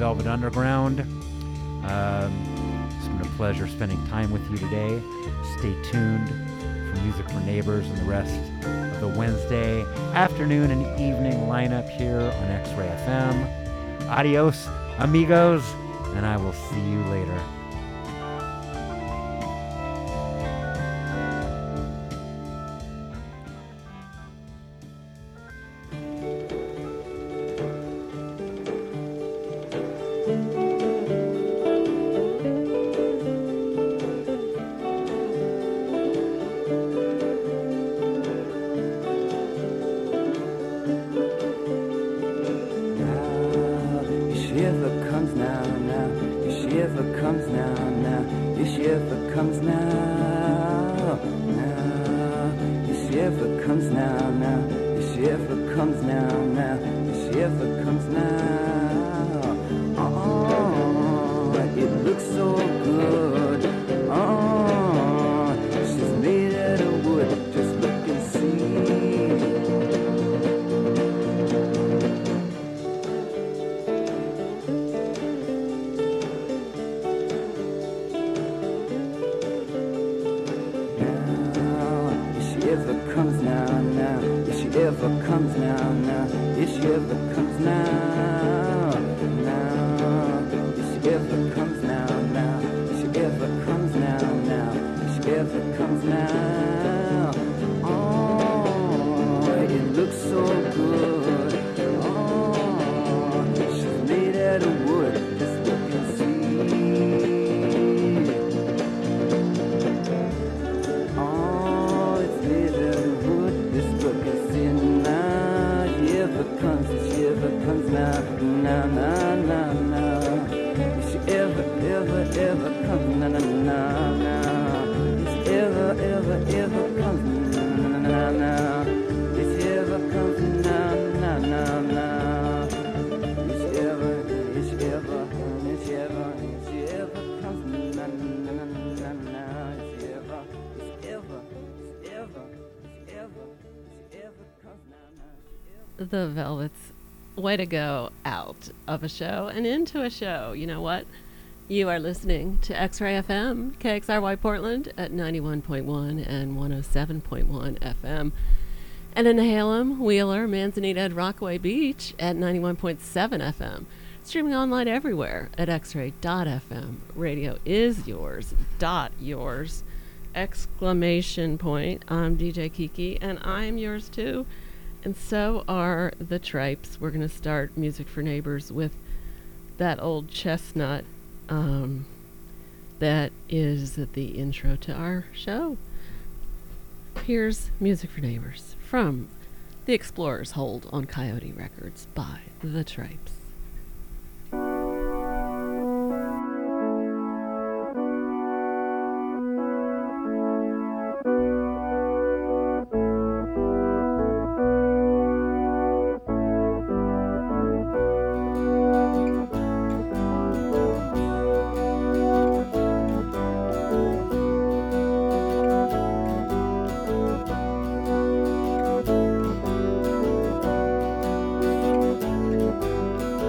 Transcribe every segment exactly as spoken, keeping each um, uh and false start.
Velvet Underground. Um, it's been a pleasure spending time with you today. Stay tuned for Music for Neighbors and the rest of the Wednesday afternoon and evening lineup here on X-Ray F M. Adios, amigos, and I will see you later. The Velvets, way to go out of a show and into a show. You know what? You are listening to X-Ray F M, K X R Y Portland at ninety-one point one and one oh seven point one F M. And in Halem, Wheeler, Manzanita, and Rockaway Beach at ninety-one point seven F M. Streaming online everywhere at x ray dot f m. Radio is yours, dot yours, exclamation point. I'm D J Kiki, and I'm yours too. And so are the Tripes. We're going to start Music for Neighbors with that old chestnut um, that is the intro to our show. Here's Music for Neighbors from The Explorers Hold on Coyote Records by the Tripes. Thank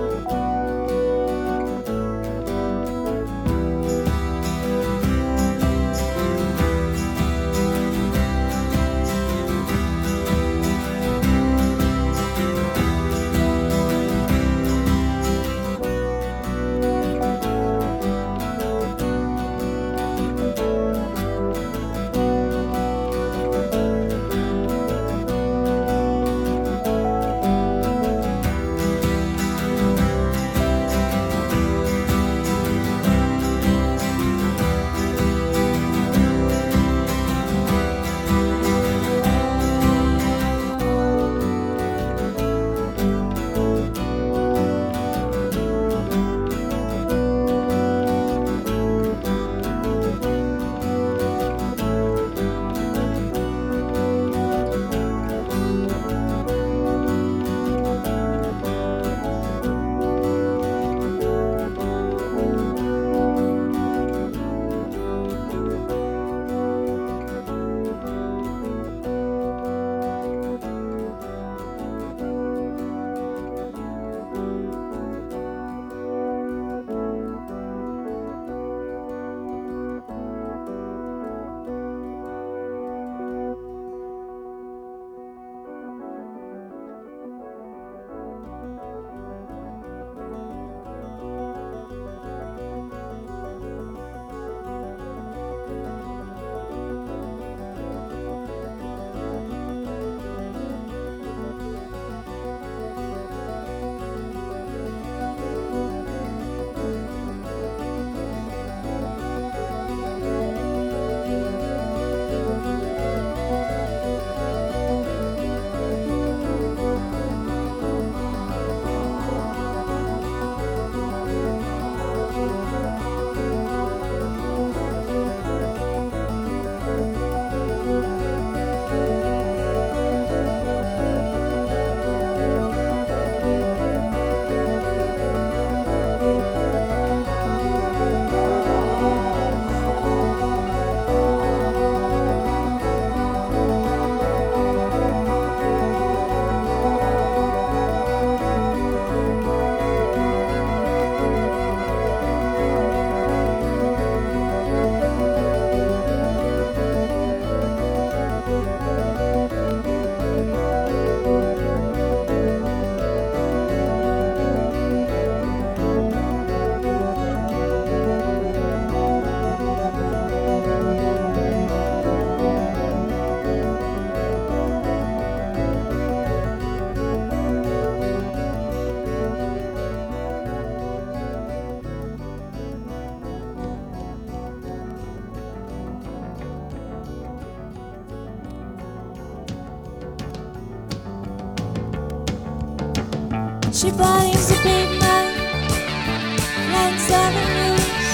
She bodies a big man, lands on the news.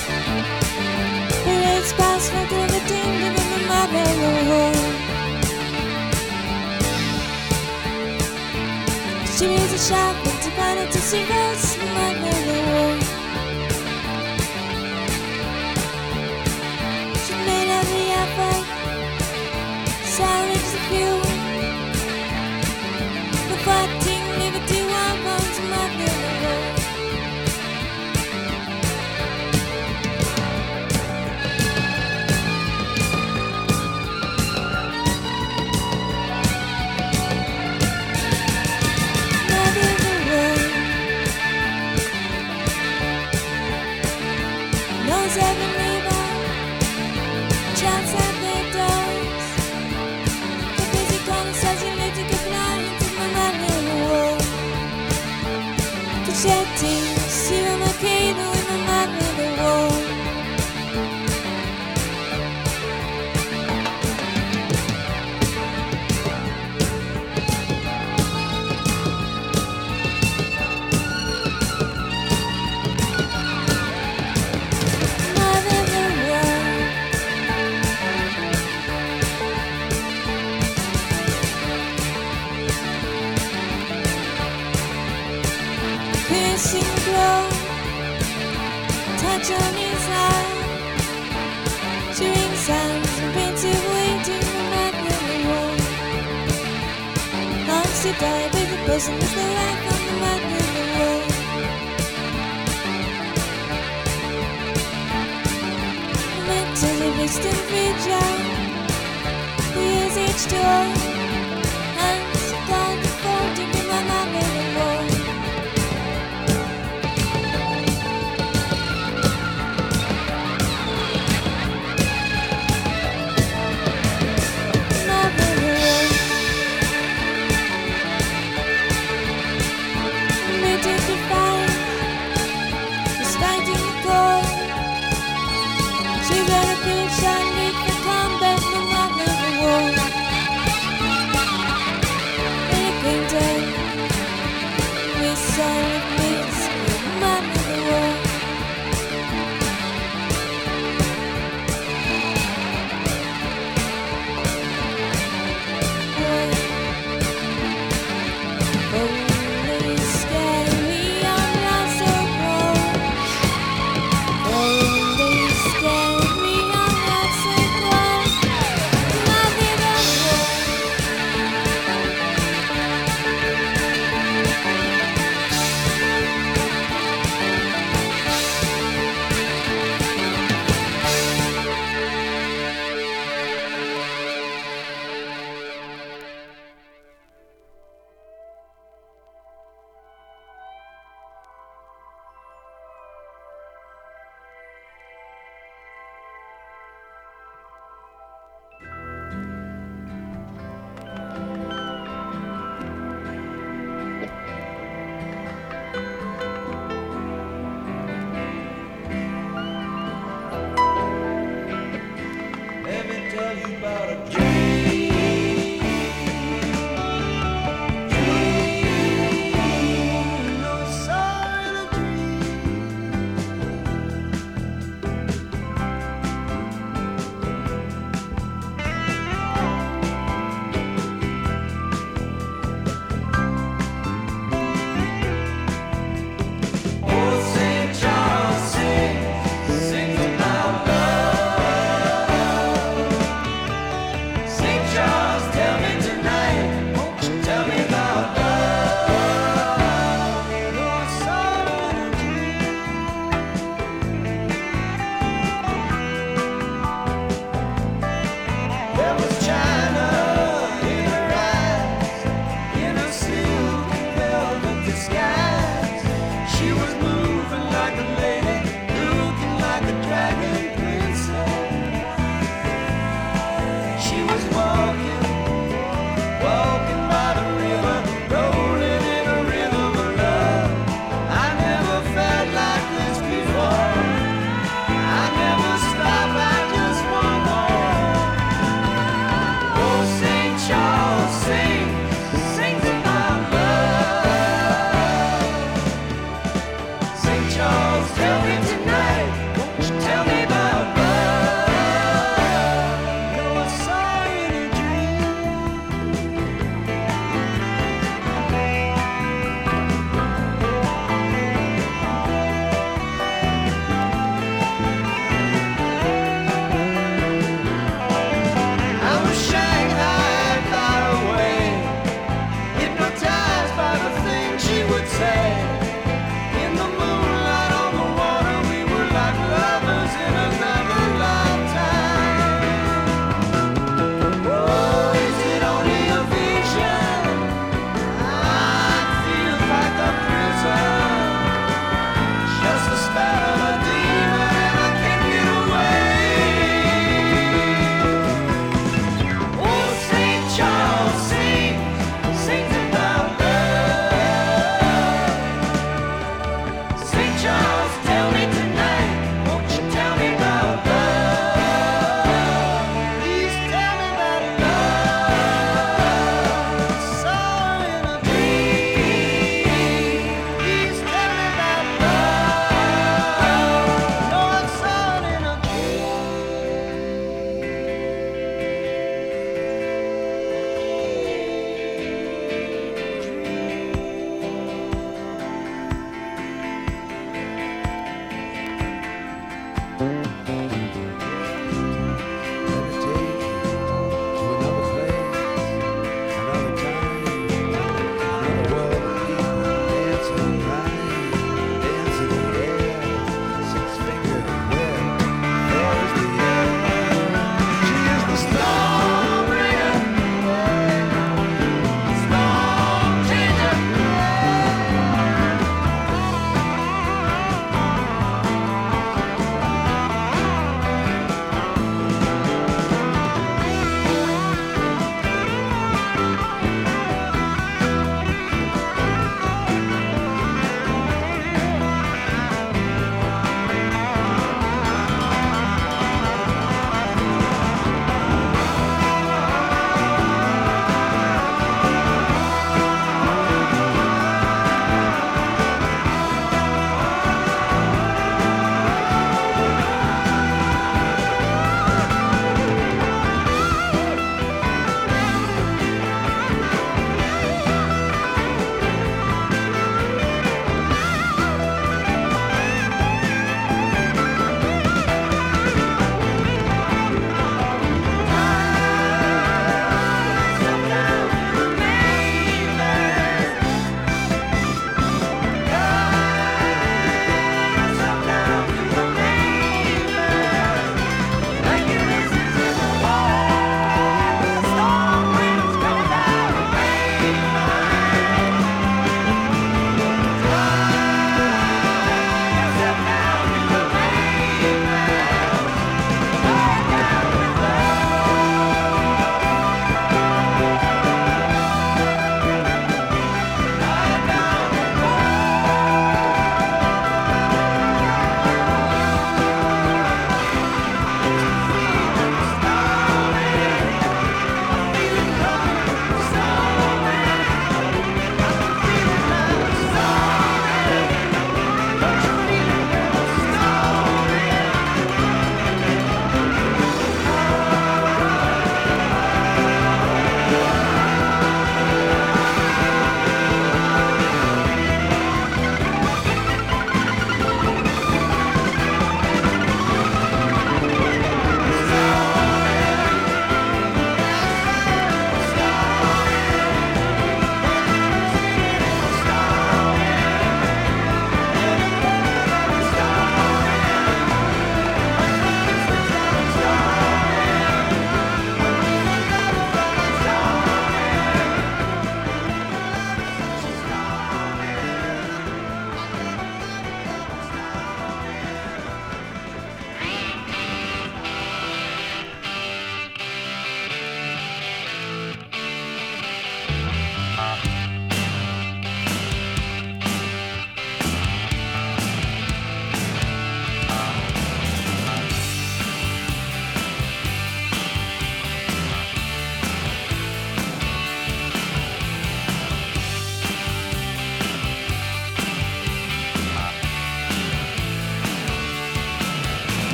Parades past like a libertine, living the mother home. She reads a shop into vanity cigarettes, the mother home. She made every effort, salvage the few. The fighting liberty wagons, mother home. Every neighbor, chance at their doors. The busy corner says you need to comply into my mother in the world. Concetti, see my Mercado in my mother in the world. Piercing glow, touch on his eye. Chewing sounds and painted waiting for my little world. Once you die, but the person is the life of the man in the world. Mentally distant vigil, he is each door. Hands gone to folding in my man in the world.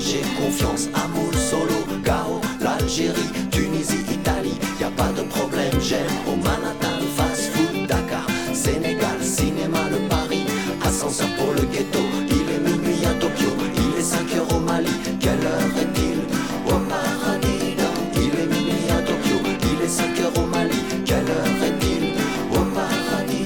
j'ai confiance. Amour, Solo, Gao, l'Algérie, Tunisie, Italie, y a pas de problème, j'aime. Au Manhattan, fast food, Dakar, Sénégal, cinéma, le Paris, ascenseur pour le ghetto. Il est minuit à Tokyo, il est cinq heures au Mali, quelle heure est-il? Au paradis, il est minuit à Tokyo, il est cinq heures au Mali, quelle heure est-il? Au paradis.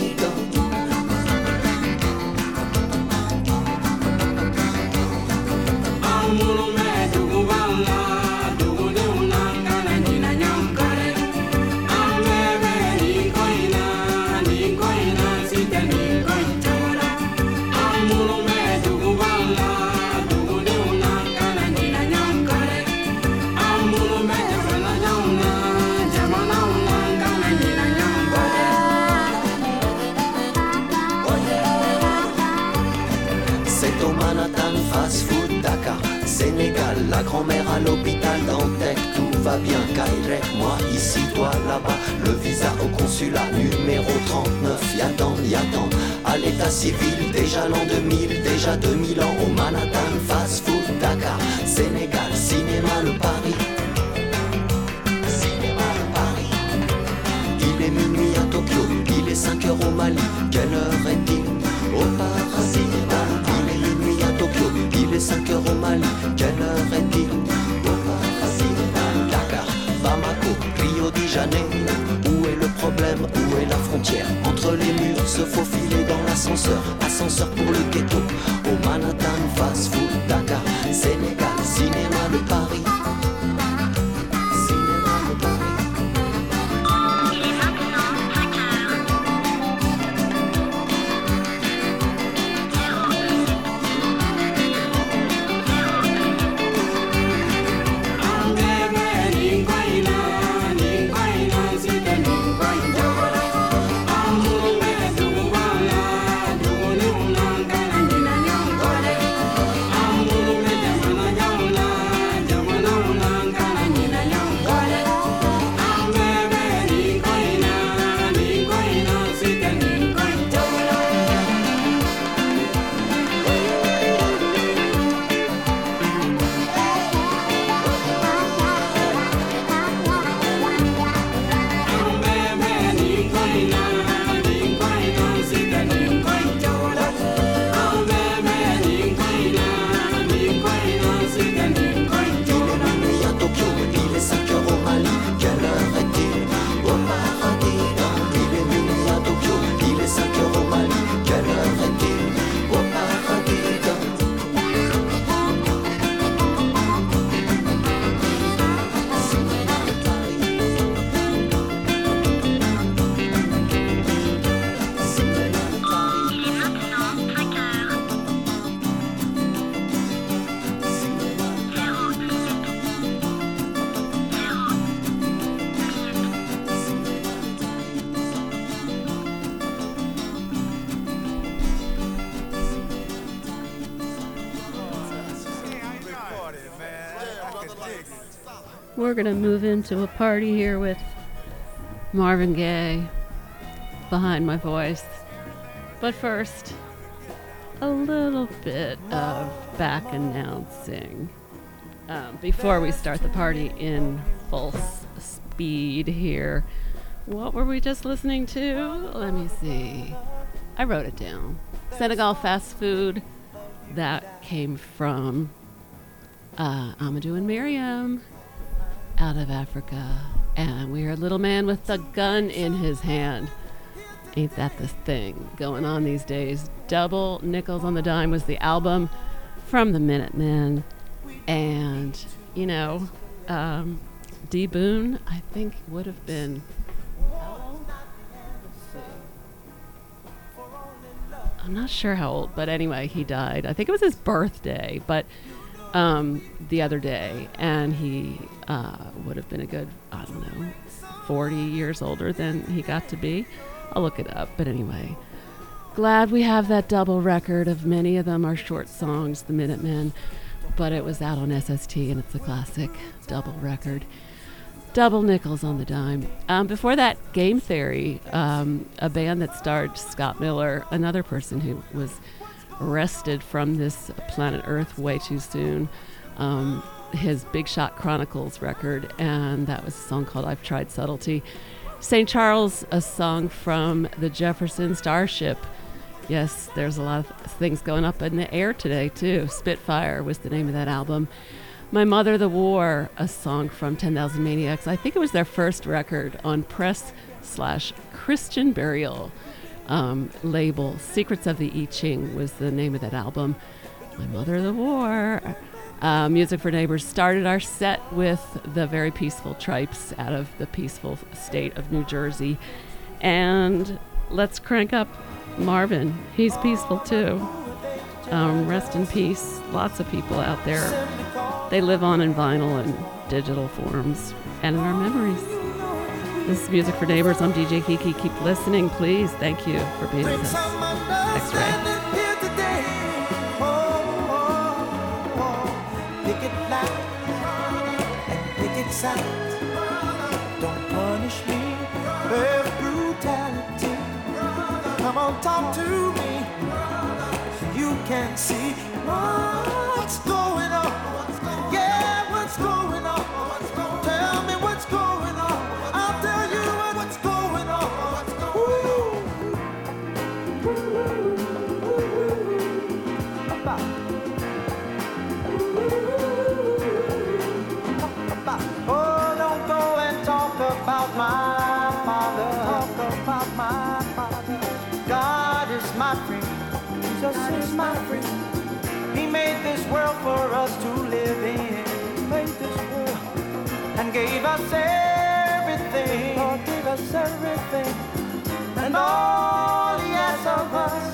Sénégal, la grand-mère à l'hôpital Dantec, tout va bien, Kairek, moi ici, toi là-bas, le visa au consulat numéro trente-neuf, y'attend, y'attend, à l'état civil, déjà l'an deux mille, déjà deux mille ans, au Manhattan, fast food, Dakar, Sénégal, cinéma, le Paris, cinéma, le Paris, il est minuit à Tokyo, il est cinq heures au Mali, quelle heure est-il? Au paradis, il est minuit à Tokyo, il est cinq heures au Mali, quelle heure est-il? Au paradis, Dakar, Bamako, Rio de Janeiro, où est le problème, où est la frontière? Entre les murs, se faufiler dans l'ascenseur, ascenseur pour le ghetto, au Manhattan, fast food, Dakar, Sénégal, cinéma, le Paris, cinéma, le Paris. We're going to move into a party here with Marvin Gaye behind my voice. But first, a little bit of back announcing um, before we start the party in full s- speed here. What were we just listening to? Let me see. I wrote it down. Senegal Fast Food. That came from uh, Amadou and Miriam out of Africa. And we heard Little Man with the Gun in his hand. Ain't that the thing going on these days? Double Nickels on the Dime was the album from the Minutemen. And, you know, um, D. Boone, I think, would have been... I'm not sure how old, but anyway, he died. I think it was his birthday, but um, the other day. And he uh, would have been a good, I don't know, forty years older than he got to be. I'll look it up. But anyway, glad we have that double record of many of them are short songs, the Minutemen. But it was out on S S T, and it's a classic double record. Double Nickels on the Dime. Um, before that, Game Theory, um, a band that starred Scott Miller, another person who was arrested from this planet Earth way too soon, um, his Big Shot Chronicles record, and that was a song called I've Tried Subtlety. Saint Charles, a song from the Jefferson Starship. Yes, there's a lot of things going up in the air today, too. Spitfire was the name of that album. My Mother, the War, a song from ten thousand Maniacs. I think it was their first record on Press slash Christian Burial um, label. Secrets of the I Ching was the name of that album. My Mother, the War. Uh, Music for Neighbors started our set with the very peaceful Tripes out of the peaceful state of New Jersey. And let's crank up Marvin. He's peaceful too. Um, rest in peace. Lots of people out there. They live on in vinyl and digital forms and in our memories. This is Music for Neighbors. I'm D J Kiki. Keep listening, please. Thank you for being with us. X-Ray. Don't punish me with brutality. Come on, talk to me. You can see what's going on. Yeah, what's going on? Tell me what's going on. I'll tell you what's going on. Oh, don't go and talk about my father. Talk about my father. God is my friend. Jesus is my friend. He made this world for us to live in. He made this world and gave us everything. Lord gave us everything. And all He asks of us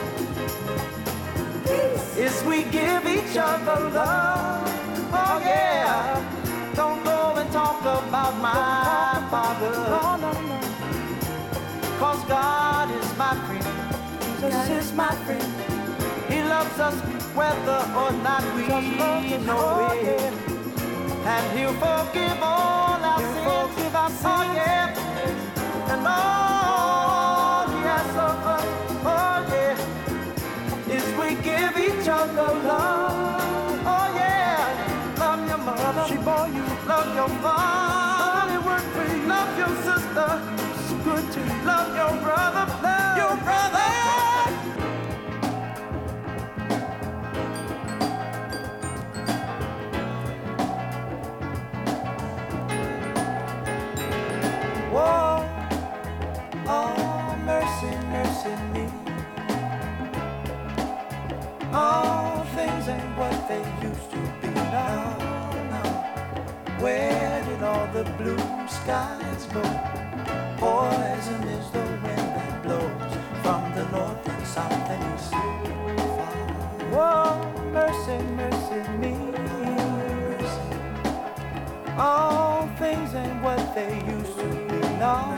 is we give each other love. Oh yeah. Don't go and talk about my father. No, no, no. Cause God is my friend. Jesus is my friend. He loves us whether or not we know it. And He'll forgive all our sins. Forgive our sins. Oh yeah. And all He asks of us, oh yeah, is we give each other love. Oh yeah. Love your mother. She bore you. Love your father. It worked for you. Love your sister. It's good to you. Love your brother. Love your brother. Whoa. Oh, mercy, mercy me. All things ain't what they used to be now. Where did all the blue skies go? Poison is the wind that blows from the north and south and east. Whoa, mercy, mercy me. All things ain't what they used to be now.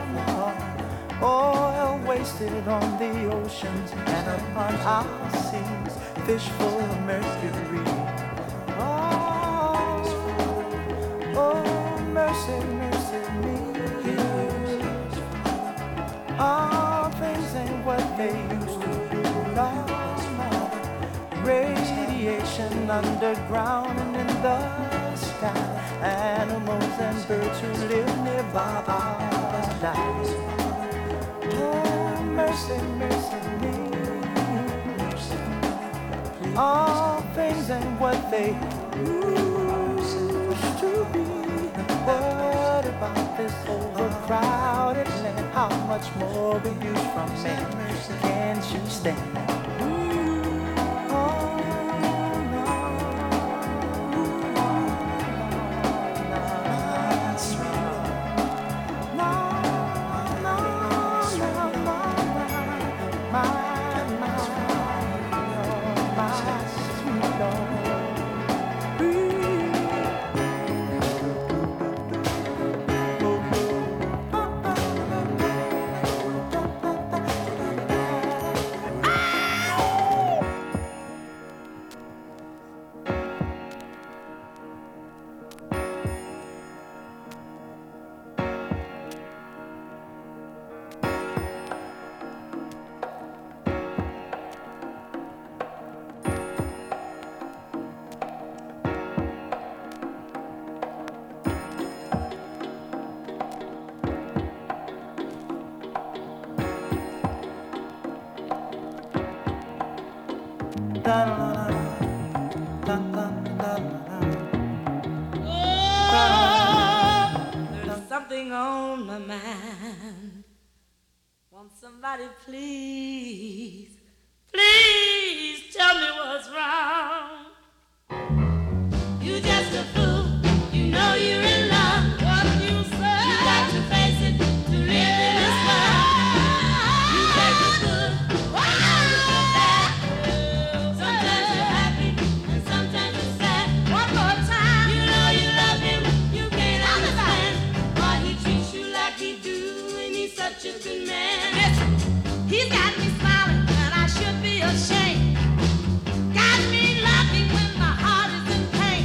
Oil wasted on the oceans and upon our seas, fish full of mercury. Oh, mercy, mercy me. All things ain't what they used to be now. Radiation underground and in the sky. Animals and birds who live nearby are dying. Oh, mercy, mercy me. All things ain't what they used to be. What about this overcrowded land? How much more we use from men? Can't you stand? There's something on my mind. Won't somebody please, please tell me what's wrong? You just a fool, you know you're in love. What you say? You got to face it to live in this world. You take the good, you bad. Sometimes you're happy and sometimes you're sad. One more time, you know you love him, you can't understand why he treats you like he do, and he's such a good man. Listen, he's got me smiling and I should be ashamed. Got me laughing when my heart is in pain.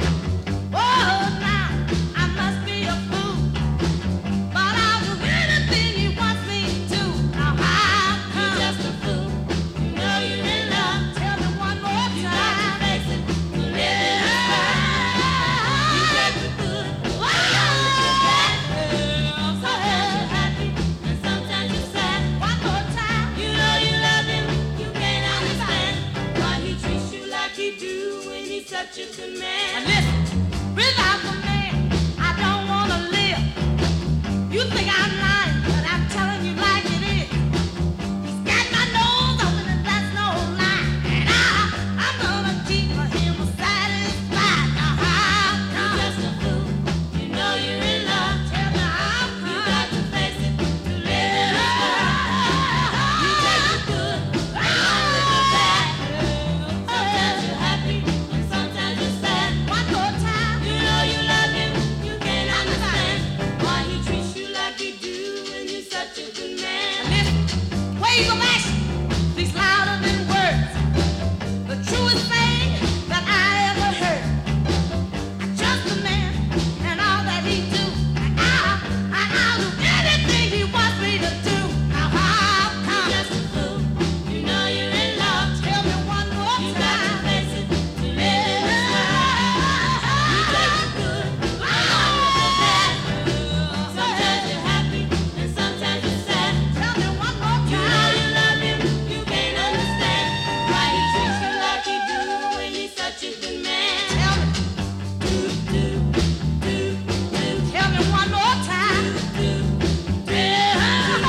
Oh, now I must be a fool, but I'll do anything he wants me to. Now how come? You're just a fool, you know you're in love. Tell me one more time. You got to face it, to live in this world. You take the good, sometimes you're bad. Sometimes you're happy and sometimes you're sad. One more time. You know you love him, you can't understand why he treats you like he do, when he's such a good man. Now listen, without the man, I don't wanna live. You think I'm lying, but I'm telling you like it is. He's got my nose open and that's no lie, and I, I'm gonna keep him satisfied. Now how come? You're just a fool, you know you're in love. Tell me how come? You got to face it, to live in this world. You take the good, along with the bad. Sometimes you're happy and sometimes you're sad. One more time. You know you love him, you can't understand why he treats you like he do, and he's such a good man. Listen, wave of action speaks louder than words. The truest thing that I ever heard. I trust the man and all that he do. And I, and I'll do anything he wants me to do. Now how come? You're just a fool, you know you're in love. Tell me one more time. You got to face it, to live in this world. You take the good, along with the bad. Sometimes you're happy and sometimes you're sad. Tell me one more time. You know you love him, you can't understand why he treats you like he do, when he's such a good man. Tell me. Do, do, do, do. Tell me one more time. Do, do, do.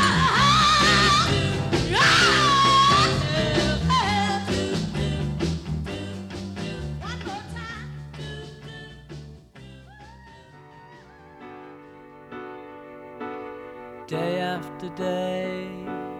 One more time. Day after day,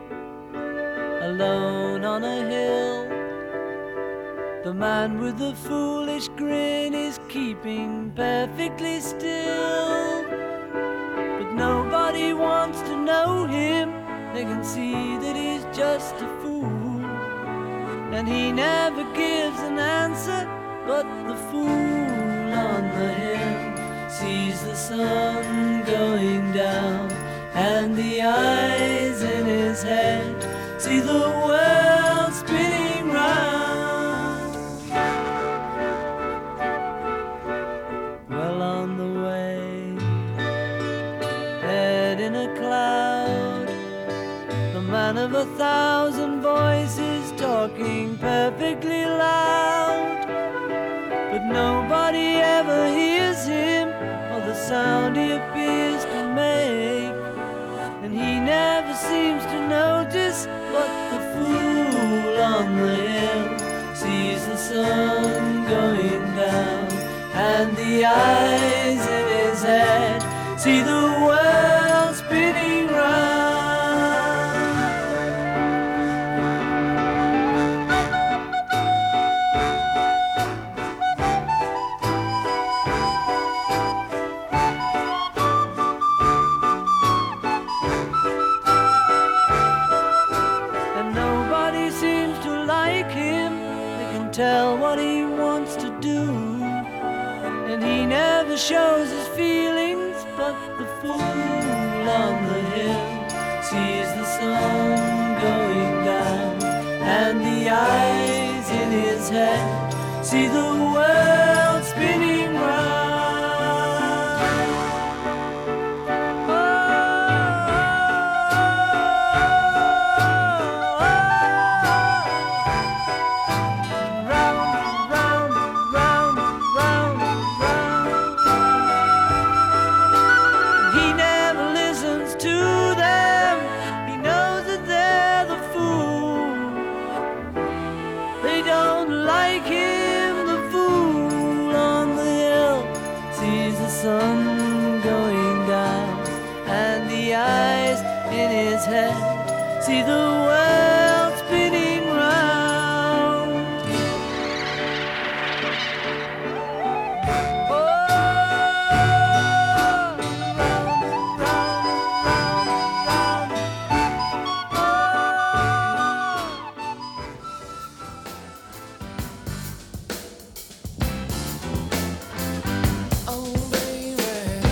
alone on a hill, the man with the foolish grin is keeping perfectly still. But nobody wants to know him, they can see that he's just a fool. And he never gives an answer, but the fool on the hill sees the sun going down, and the eyes in his head see the world spinning round. Well on the way, head in a cloud, the man of a thousand voices talking perfectly loud. But nobody ever hears him, or the sound he appears to make. And he never seems to notice, but the fool on the hill sees the sun going down, and the eyes in his head see the world spinning round. Tell what he wants to do, and he never shows his feelings, but the fool on the hill sees the sun going down, and the eyes in his head see the world spinning round. Oh, oh, oh, oh. see the world spinning round. Oh, round, round, round, round. Oh, baby.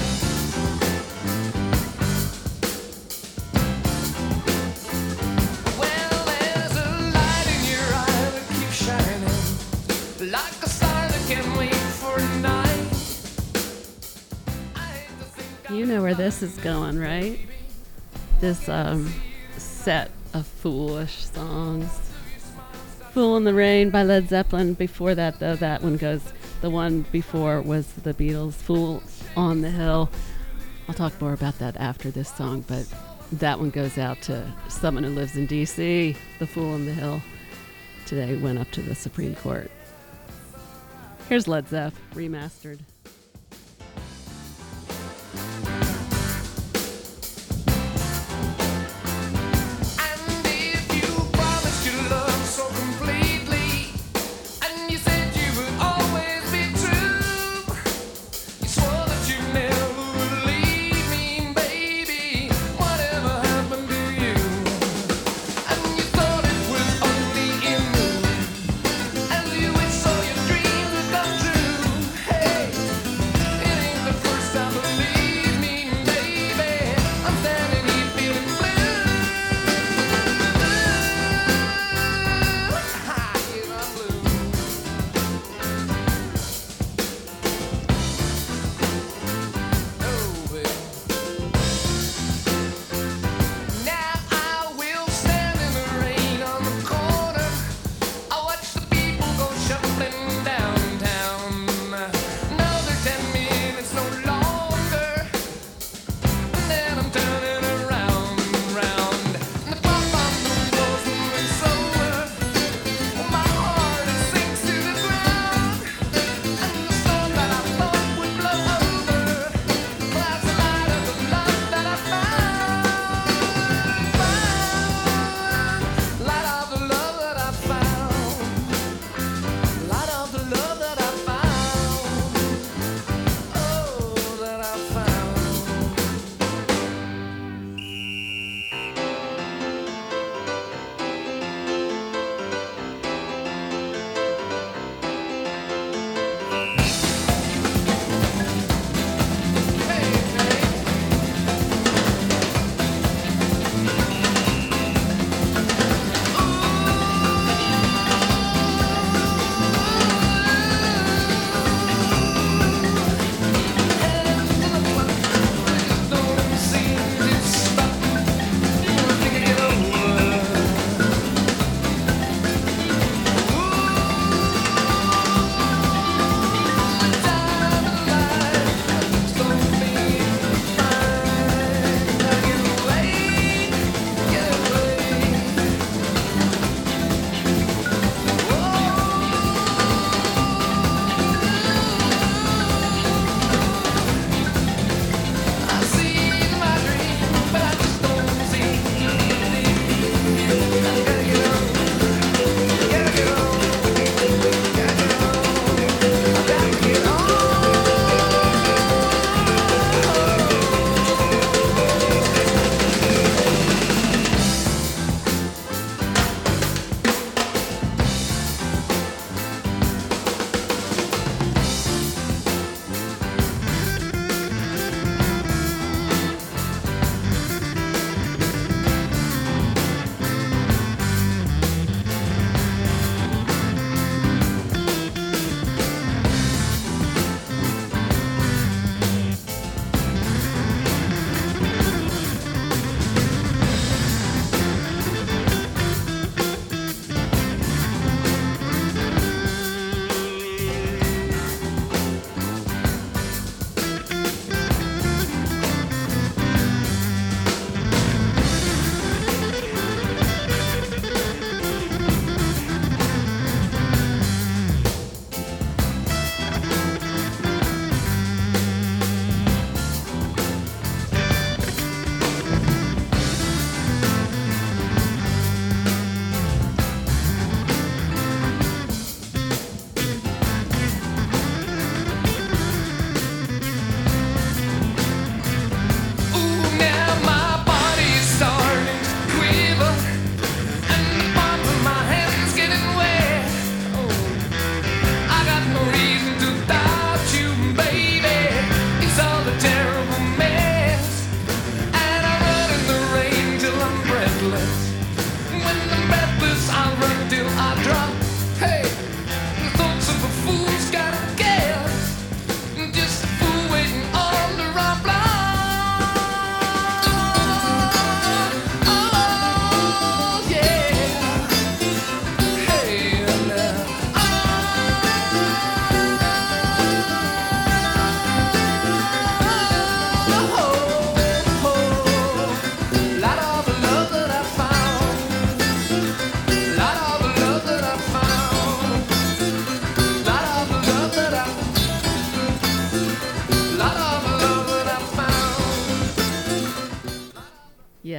Well, there's a light in your eye that keeps shining, like a star that can wait for a night. I hate to think You know where this is going, right? This um, set of Foolish songs. Fool in the Rain by Led Zeppelin. Before that, though, that one goes, the one before was the Beatles, Fool on the Hill. I'll talk more about that after this song, but that one goes out to someone who lives in D C. The Fool on the Hill today went up to the Supreme Court. Here's Led Zepp, remastered. And if you promised your love so completely, and you said you would always be true, you swore that you never would leave me, baby, whatever happened to you? And you thought it was only in me, and you wished all your dreams would come true. Hey,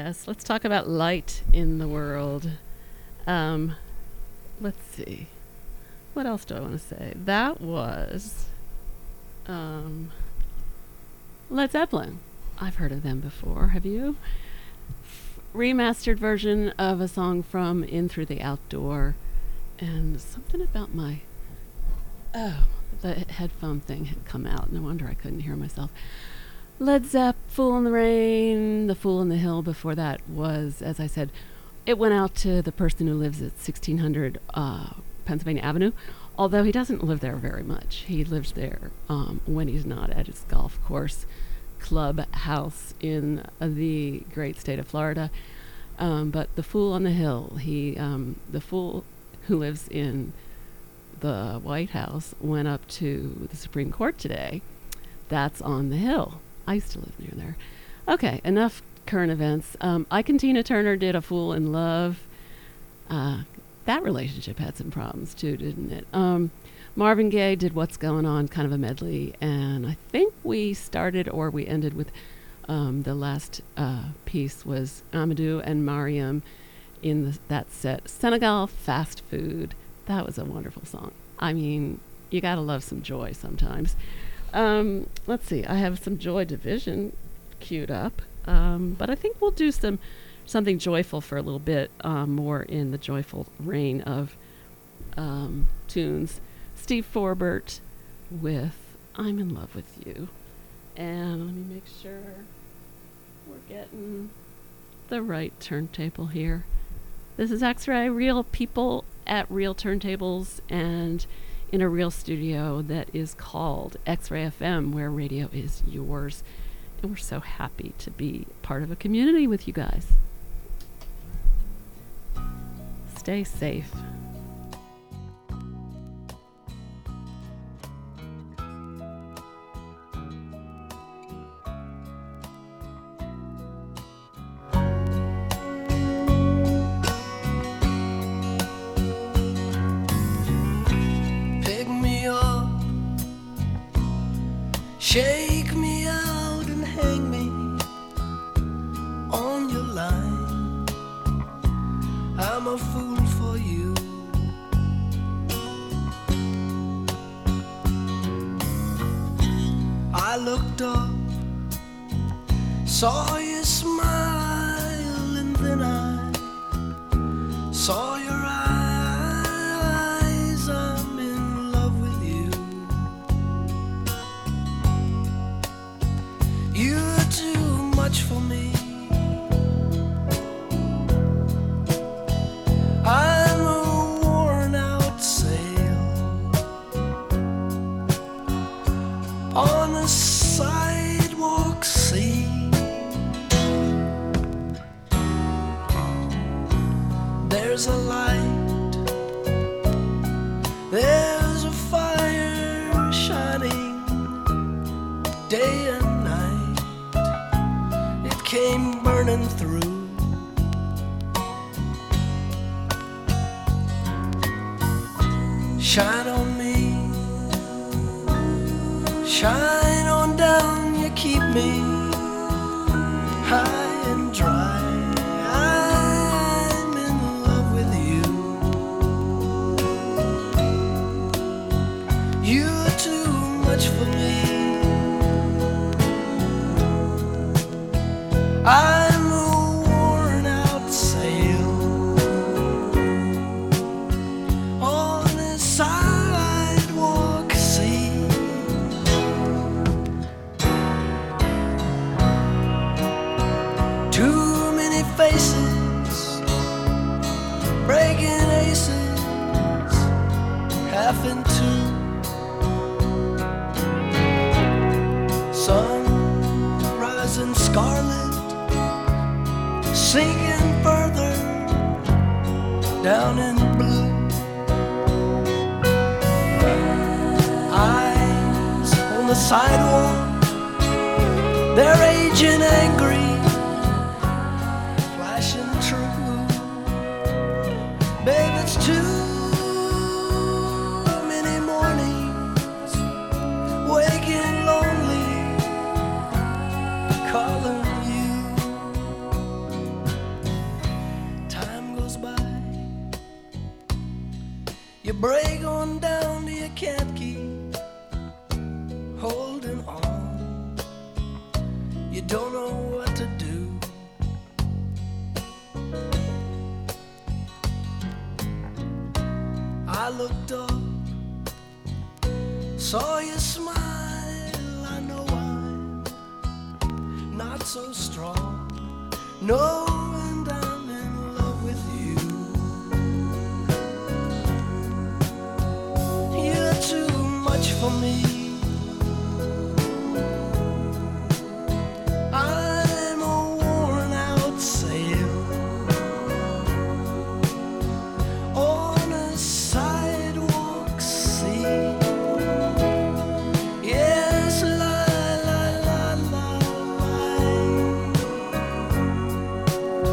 Yes, let's talk about light in the world. Um, let's see. What else do I want to say? That was um, Led Zeppelin. I've heard of them before. Have you? Remastered version of a song from In Through the Outdoor. And something about my... Oh, the headphone thing had come out. No wonder I couldn't hear myself. Led Zepp, Fool in the Rain, The Fool in the Hill. Before that was, as I said, it went out to the person who lives at sixteen hundred uh, Pennsylvania Avenue, although he doesn't live there very much. He lives there um, when he's not at his golf course club house in uh, the great state of Florida. Um, but The Fool on the Hill, he, um, the fool who lives in the White House went up to the Supreme Court today. That's on the Hill. I used to live near there. Okay, enough current events. Um, Ike and Tina Turner did A Fool in Love. Uh, that relationship had some problems too, didn't it? Um, Marvin Gaye did What's Going On, kind of a medley. And I think we started or we ended with um, the last uh, piece was Amadou and Mariam in the, that set. Senegal Fast Food. That was a wonderful song. I mean, you gotta love some Joy sometimes. Um, let's see. I have some Joy Division queued up, um, but I think we'll do some something joyful for a little bit, um, more in the joyful reign of um, tunes. Steve Forbert with "I'm in Love with You," and let me make sure we're getting the right turntable here. This is X-Ray, real people at real turntables and in a real studio that is called X-Ray F M, where radio is yours. And we're so happy to be part of a community with you guys. Stay safe. Shake me out and hang me on your line. I'm a fool for you. I looked up, saw you smile, and then I saw your eyes. I'm in love with you. You're too much for me. I'm a worn out sail on a sidewalk sea. There's a light, there's a fire shining day and night. It came burning through. Shine on me, shine on down. You keep me high and dry. I'm in love with you. You're too much for me. I'm a worn out sail on a sidewalk sea. Too many faces, breaking aces, half in two. Sun rising scarlet, sinking further down in blue. Eyes on the sidewalk, they're aging angry, flashing true. Babe, it's too many mornings waking lonely, calling you. saw you smile, I know I'm not so strong. No, and I'm in love with you. You're too much for me. I'm a worn out sail on a sidewalk sea. Yes, la la la la la.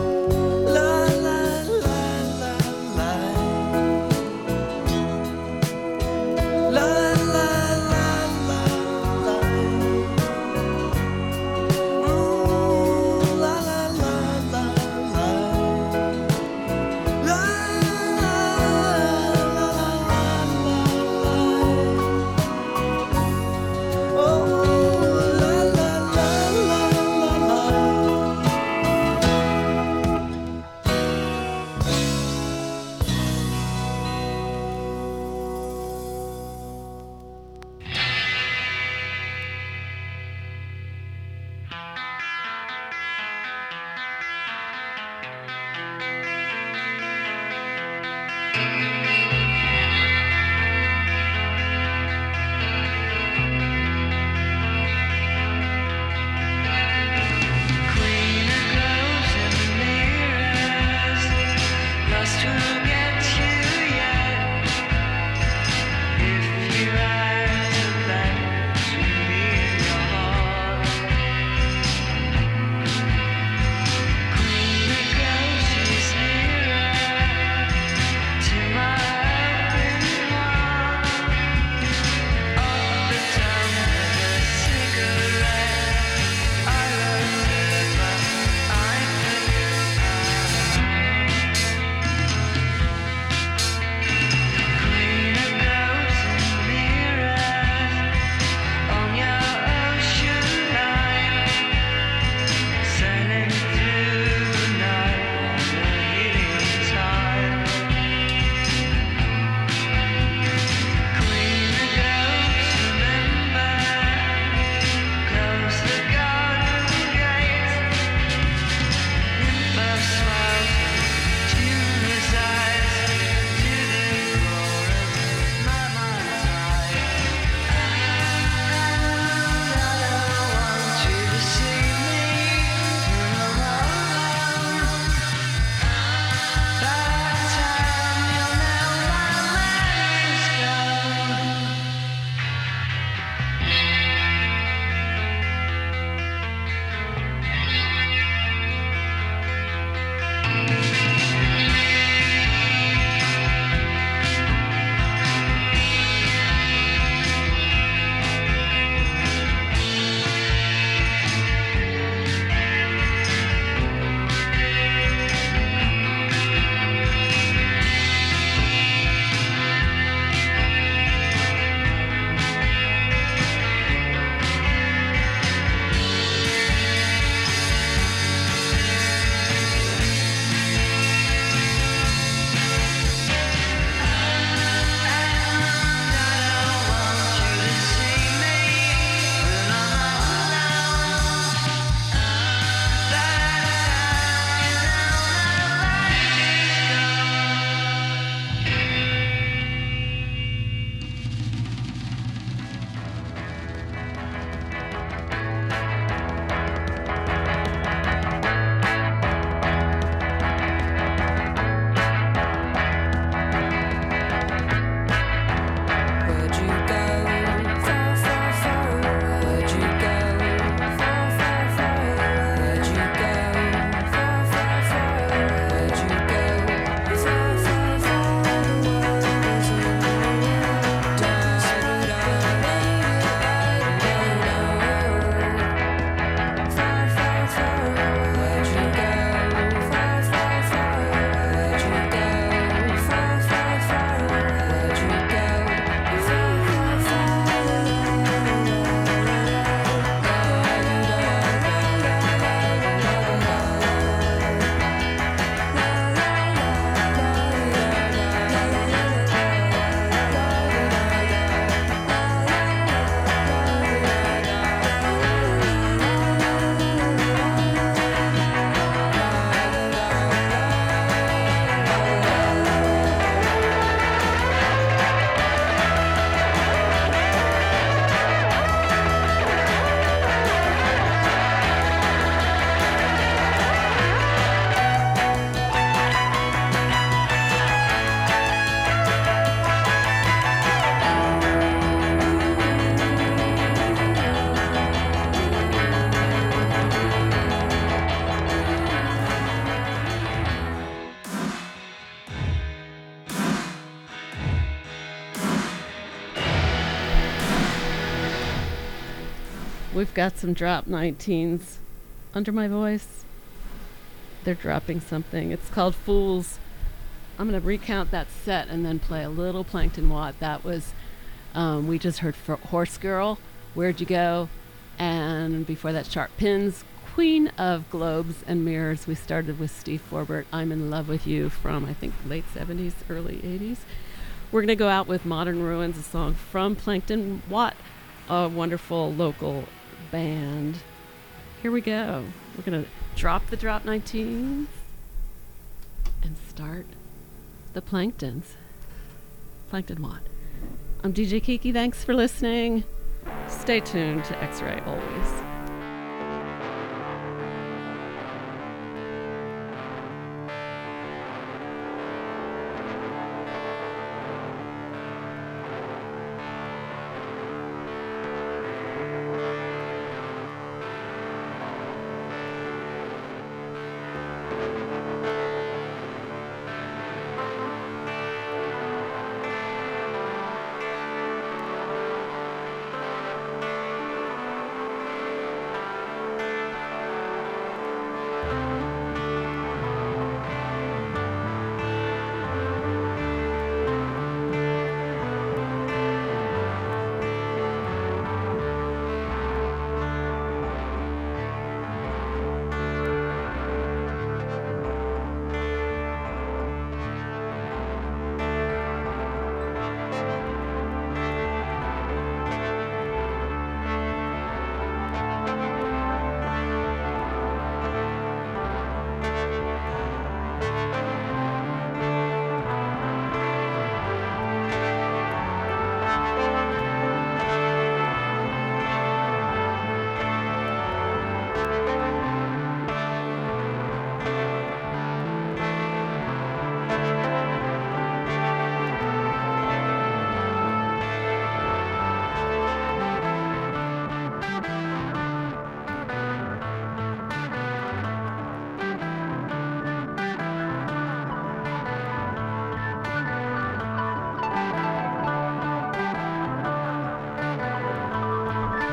We've got some drop nineteens under my voice. They're dropping something. It's called Fools. I'm going to recount that set and then play a little Plankton Watt. That was, um, we just heard for Horse Girl, Where'd You Go? And before that, Sharp Pins, Queen of Globes and Mirrors. We started with Steve Forbert, I'm in Love with You, from I think late seventies, early eighties. We're going to go out with Modern Ruins, a song from Plankton Watt, a wonderful local band. Here we go. We're going to drop the drop nineteens and start the Planktons. Plankton Watt. I'm D J Kiki. Thanks for listening. Stay tuned to X-Ray always.